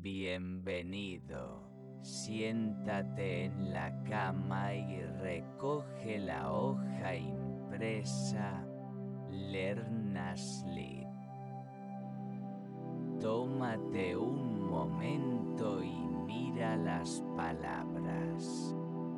Bienvenido. Siéntate en la cama y recoge la hoja impresa Learn a Sleep. Tómate un momento y mira las palabras.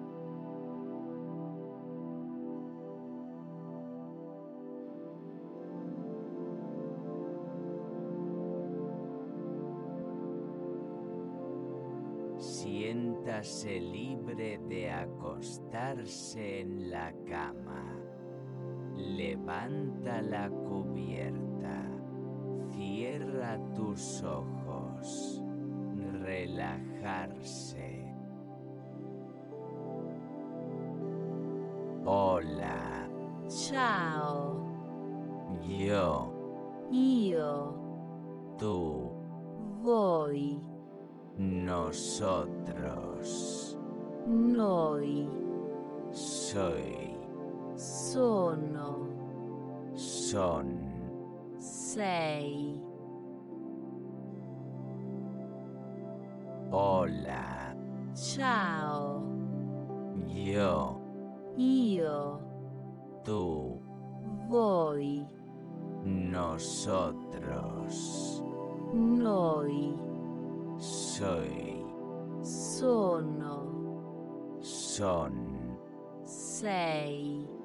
Siéntase libre de acostarse en la cama. Levanta la cubierta. Cierra tus ojos. Relajarse. Hola. Ciao. Yo. Io. Tú. Voi. Nosotros. Noi. Soy. Sono. Son. Sei. Hola. Ciao. Yo. Io. Tú. Voi. Nosotros. Noi. Soy. Sono. Son. Sei.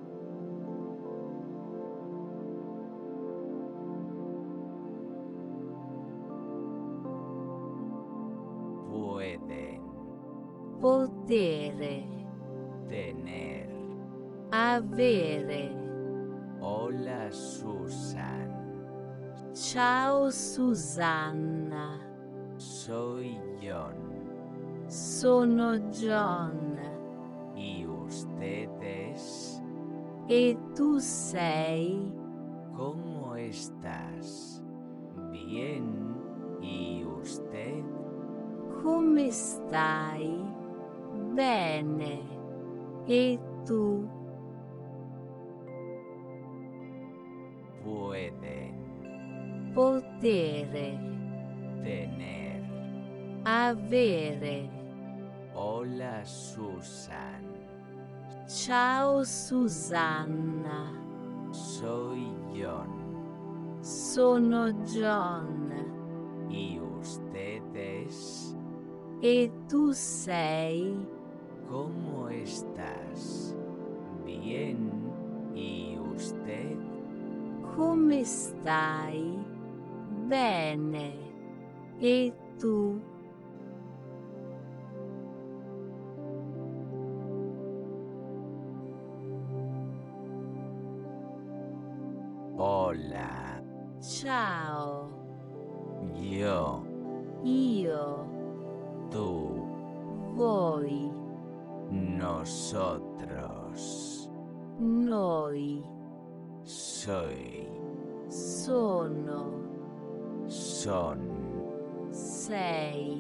Pueden. Potere. Tener. Avere. Hola, Susan. Ciao Susanna. Soy John. Sono John. ¿Y ustedes? E tu sei? ¿Cómo estás? Bien. ¿Y usted? Come stai? Bene. E tu? Pueden. Potere. Tener. Avere. Hola, Susan. Ciao Susanna. Soy John. Sono John. ¿Y ustedes? E tu sei? ¿Cómo estás? Bien. ¿Y usted? Come stai? Bene. E tu? Hola. Ciao. Yo. Io. Tú. Voi. Nosotros. Noi. Soy. Sono. Son. Sei.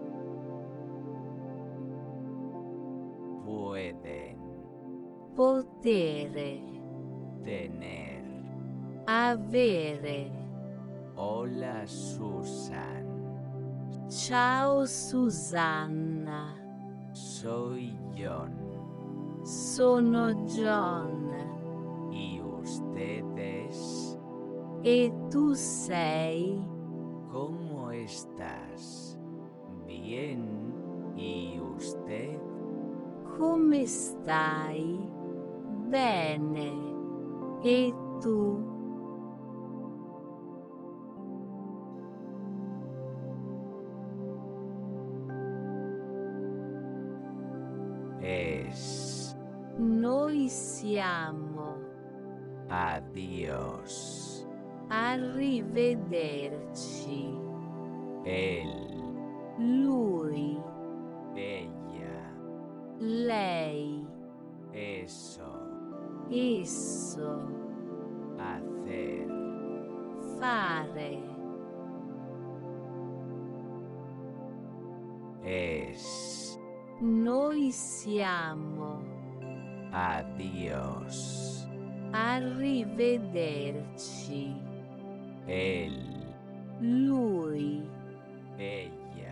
Pueden. Potere. Tener. Avere. Hola, Susan. Ciao Susanna. Soy John. Sono John. ¿Y ustedes? E tu sei? ¿Cómo estás? Bien. ¿Y usted? Come stai? Bene. E tu? Es. Noi siamo. Adiós. Arrivederci. Él. Lui. Ella. Lei. Eso. Esso. Hacer. Fare. Es. Noi siamo. Adiós. Arrivederci. Él. Lui. Ella.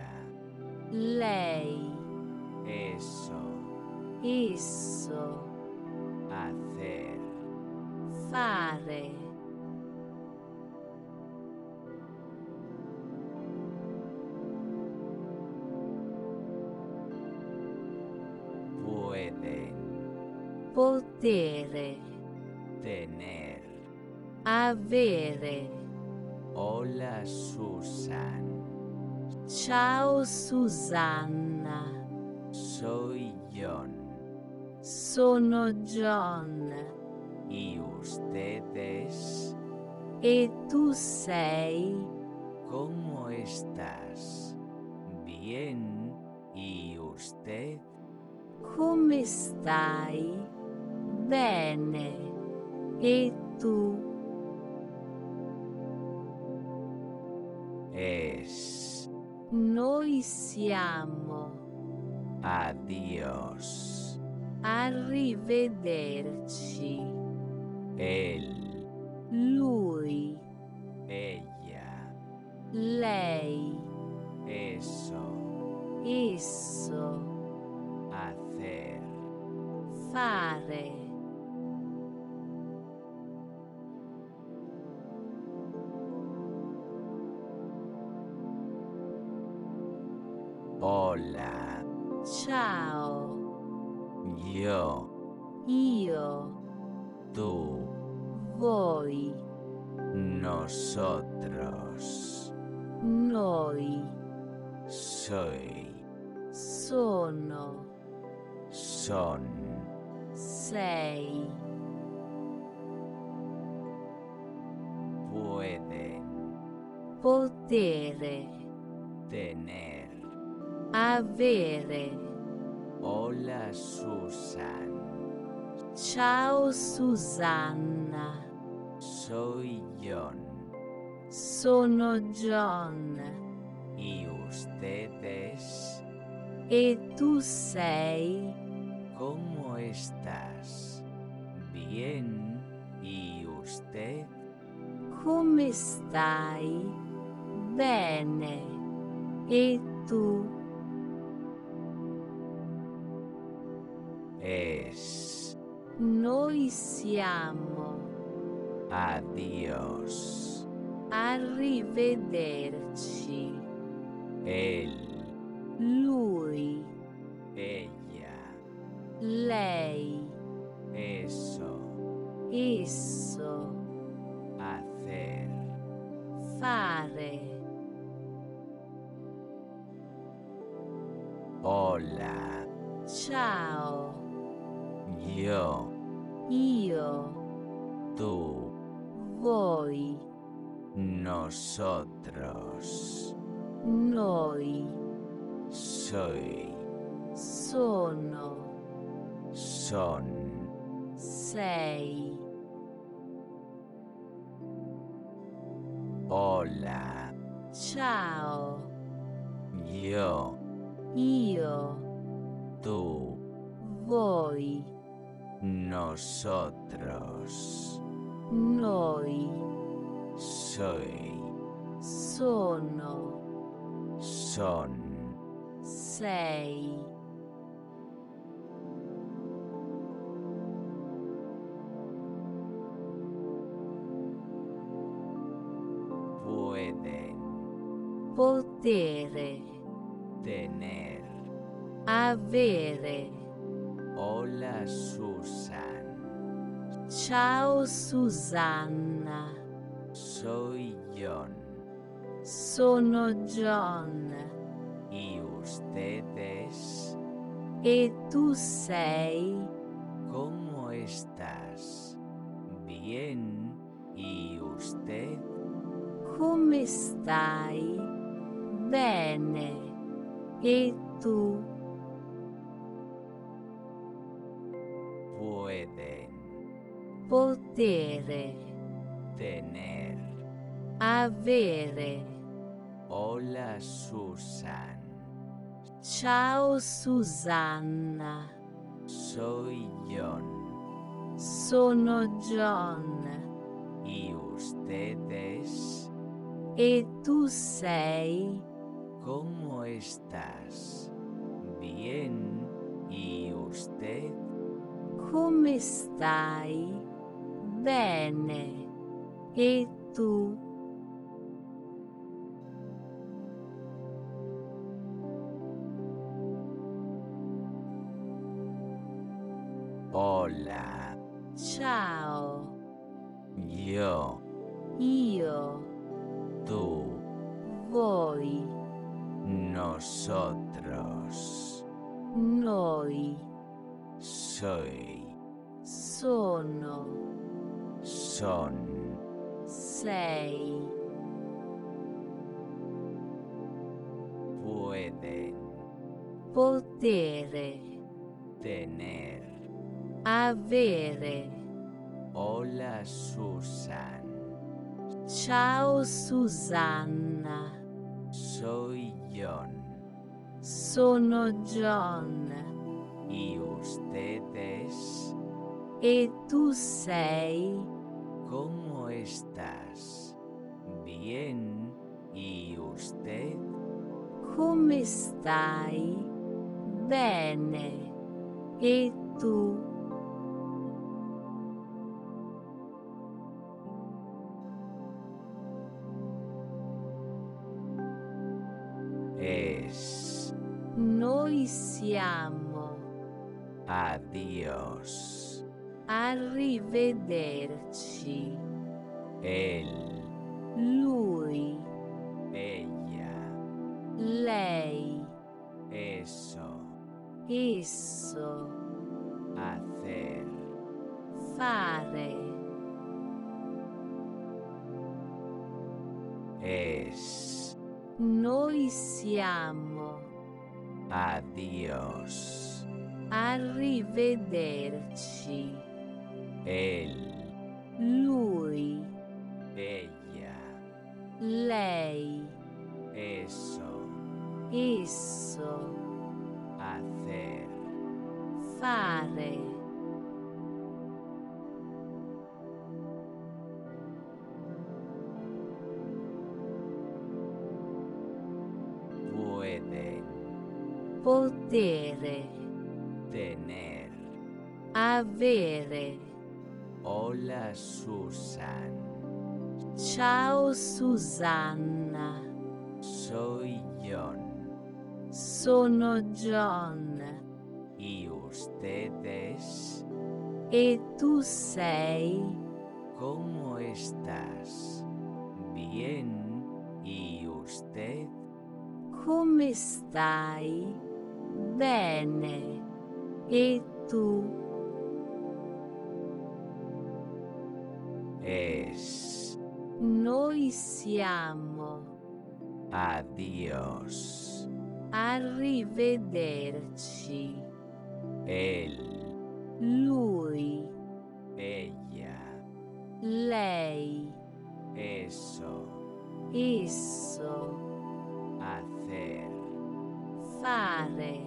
lei, eso, esso, hacer, fare, pueden, potere, tener. avere. Hola Susan, Ciao Susanna, soy John. sono John. ¿Y ustedes? E tu sei? ¿Cómo estás? Bien. ¿Y usted? Come stai? Bene. E tu? Es. Noi siamo. Adiós. Arrivederci. Él. Lui. Ella. Lei. Eso. Esso. Hacer. Fare. Hola. Ciao. Yo. Io. Tú. Voi. Nosotros. Noi. Soy. Sono. Son. Sei. Pueden. Potere. Tener. Avere. Hola Susan, Ciao Susanna. soy John. Sono John. ¿Y ustedes? E tu sei? ¿Cómo estás? Bien. ¿Y usted? Come stai? Bene. E tu? Es. Noi siamo. Adiós. Arrivederci. Él. Lui. Ella. Lei. Eso. Esso. Hacer. Fare. Hola. Ciao. Yo. Io. Tú. Voi. Nosotros. Noi. Soy. Sono. Son. Sei. Hola. Ciao. Yo. Io. Tú. Voi. Nosotros. Noi. Soy. Sono. Son. Sei. Pueden. Potere. Tener. Avere. Hola Susan, Ciao Susanna. soy John. Sono John. ¿Y ustedes? E tu sei? ¿Cómo estás? Bien. ¿Y usted? Come stai? Bene. E tu? Pueden. Potere. Tener. Avere. Hola Susan, Ciao Susanna. soy John. Sono John. ¿Y ustedes? E tu sei? ¿Cómo estás? Bien. ¿Y usted? Come stai? Bene. E tu? Hola. Ciao. Yo. Io. Tú. Voi. Nosotros. Noi. Soy. Sono. Son. Sei. Pueden. Potere. Tener. Avere. Hola, Susan. Ciao Susanna. Soy John. Sono John. ¿Y ustedes? E tu sei? ¿Cómo estás? Bien. ¿Y usted? Come stai? Bene. E tu? Es. Noi siamo. Adiós. Arrivederci. Él. Lui. Ella. Lei. Eso. Esso. Hacer. Fare. Es. Noi siamo. Adiós. Arrivederci. Él. Lui. Ella. Lei. Eso. Esso. Hacer. Fare. Pueden. Potere. Tener. Avere. Hola, Susan. Ciao Susanna. Soy John. Sono John. ¿Y ustedes? E tu sei? ¿Cómo estás? Bien. ¿Y usted? Come stai? Bene. E tu? Es. Noi siamo. Adiós. Arrivederci. Él. Lui. Ella. Lei. Eso. Esso. Hacer. Fare.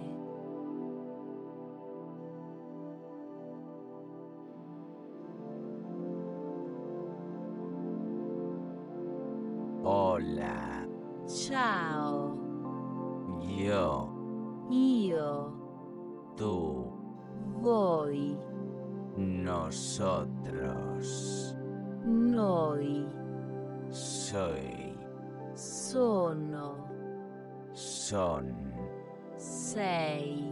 Hola. Ciao. Yo. Io. Tú. Voi. Nosotros. Noi. Soy. Sono. Son. Sei.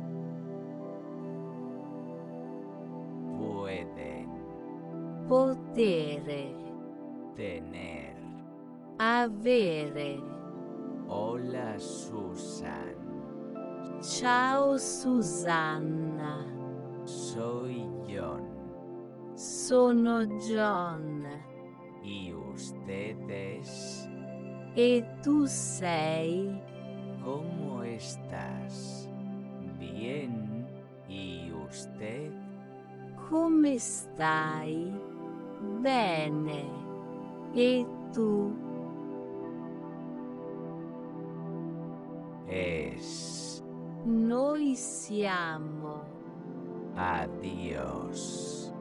Pueden. Potere. Tener. Avere. Hola, Susan. Ciao Susanna. Soy John. Sono John. ¿Y ustedes? E tu sei? ¿Cómo estás? Bien. ¿Y usted? Come stai? Bene. E tu? Es. Noi siamo. Adiós.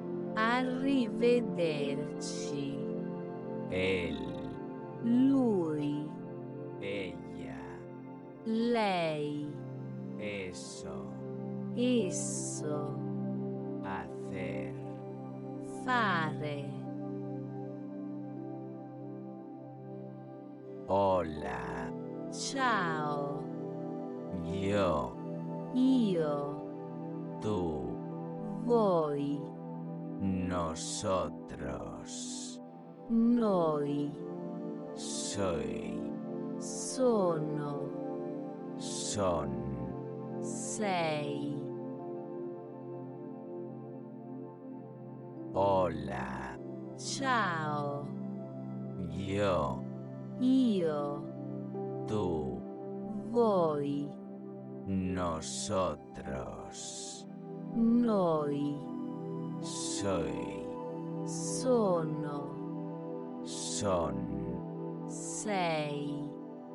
Arrivederci. Él. Lui. Ella. lei, eso, esso, hacer, fare, hola, ciao, yo, io, tú, voi, nosotros, noi, soy, sono, son, sei, hola, ciao, yo, io, tú, voi, nosotros, noi, soy, sono, son, sei,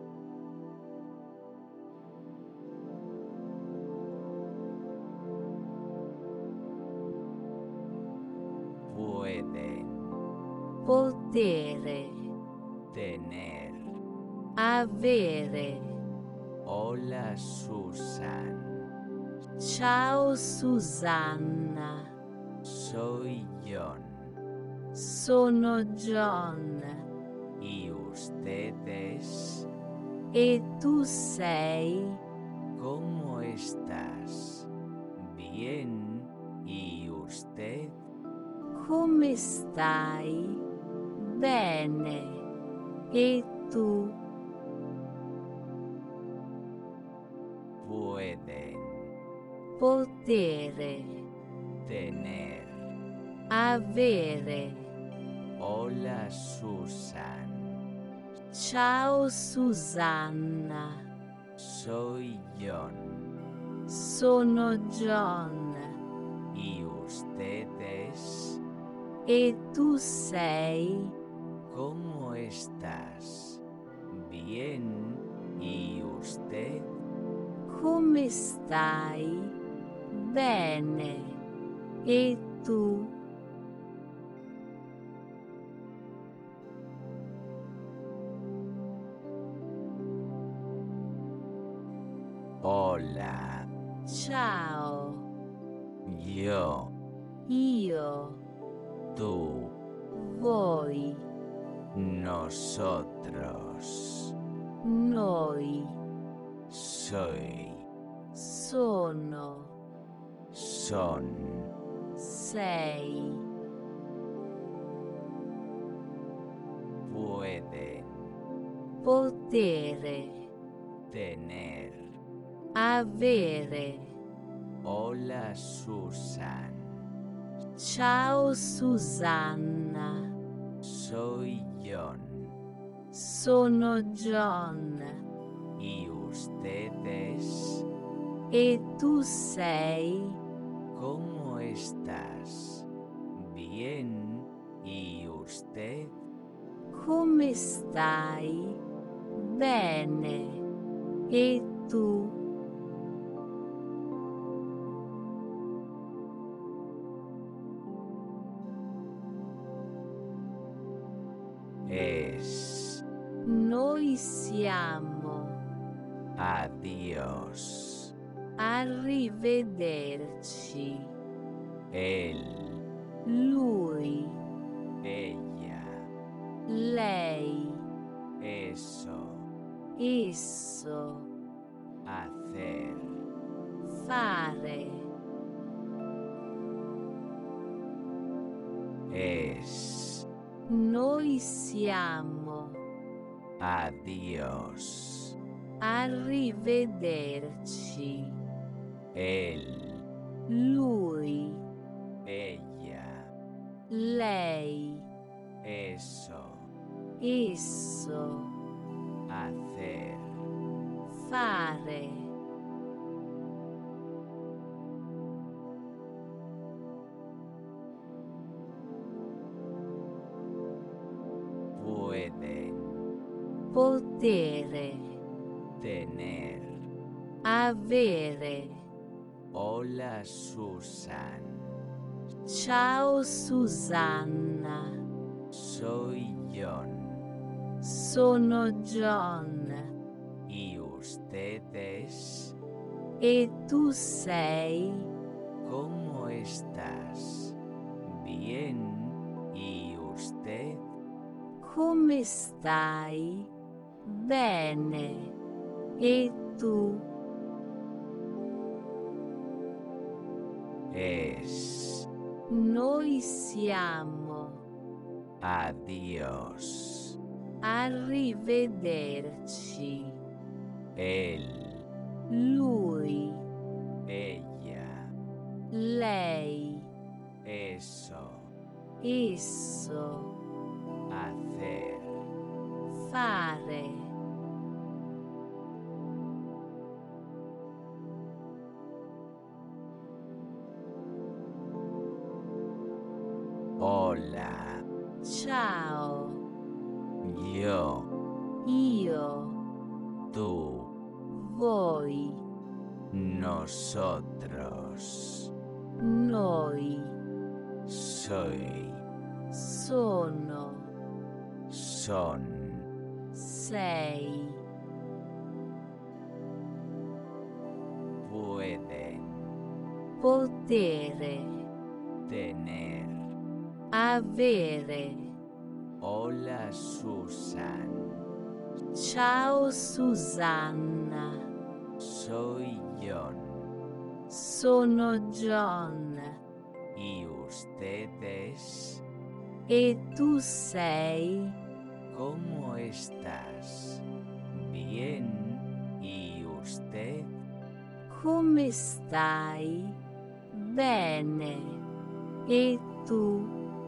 pueden, potere, tener, avere, hola Susan, ciao Susanna, soy John, sono John, y ustedes, e tu sei, ¿cómo estás? Bien, ¿y usted? come stai? Bene, e tu? Pueden, Potere, tener, avere, hola Susan, ciao Susanna, soy John, sono John, y ustedes, e tu sei, ¿cómo estás? Bien, ¿y usted? come stai? Bene, e tu? Hola, Ciao, yo, io, tú, voi, nosotros, noi, soy, sono, son, sei, pueden, potere, tener, avere, hola Susan, ciao Susanna, soy John, sono John, y ustedes, e tu sei, ¿cómo estás? Bien, ¿y usted? come stai? Bene, e tu? Es, Noi siamo, adiós, arrivederci, él, lui, ella, lei, eso, esso, hacer, fare, es, noi siamo, adiós, arrivederci, él, lui, ella, lei, eso, esso, hacer, fare, pueden, potere, tener, avere, hola Susan, ciao Susanna, soy John, sono John, y ustedes? E tu sei? ¿Cómo estás? Bien. ¿Y usted? Come stai? Bene. E tu? Es. Noi siamo. Adiós. Arrivederci. Él. Lui. Ella. Lei. Eso. Esso. Hacer. Fare. Hola. Ciao. Yo. Io. Tú. Voi. Nosotros. Noi. Soy. Sono. Son. Sei. Pueden. Potere. Tener. Avere. Hola, Susan. Ciao Susanna. Soy John. Sono John. ¿Y ustedes? E tu sei? ¿Cómo estás? Bien. ¿Y usted? Come stai? Bene. E tu?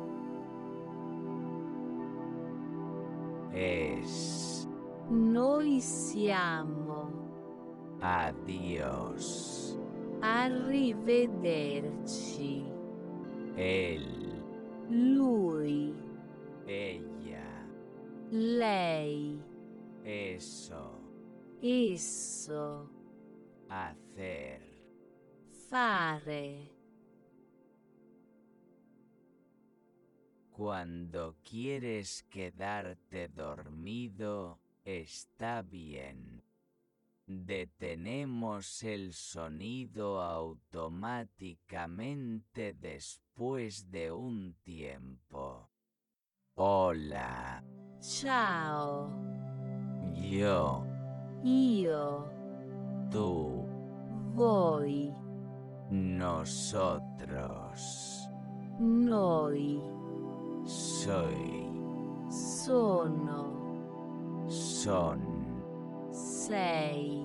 Es. Noi siamo. Adiós. Arrivederci. Él. Lui. Ella. Lei. Eso. Esso. Hacer. Fare. Cuando quieres quedarte dormido, está bien. Detenemos el sonido automáticamente después de un tiempo. Hola. Ciao. Yo. Io. Tú. Voi. Nosotros. Noi. Soy. Sono. Son. Sei.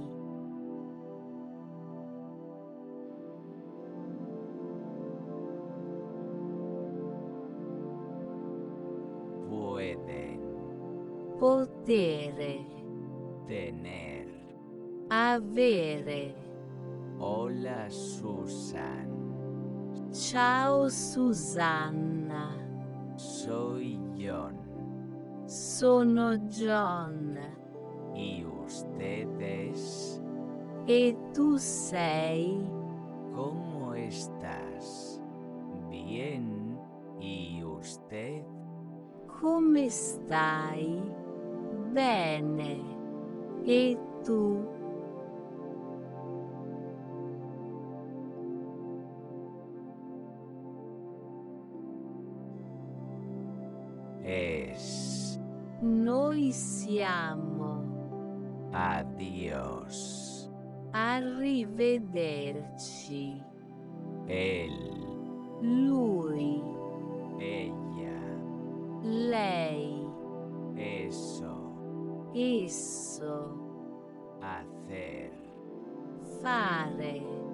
Pueden. Potere. Tener. Avere. Hola, Susan. Ciao Susanna. Soy John. Sono John. ¿Y ustedes? E tu sei? ¿Cómo estás? Bien. ¿Y usted? Come stai? Bene. E tu? Es. Noi siamo. Adiós. Arrivederci. Él. Lui. Ella. Lei. Eso. Esso. Hacer. Fare.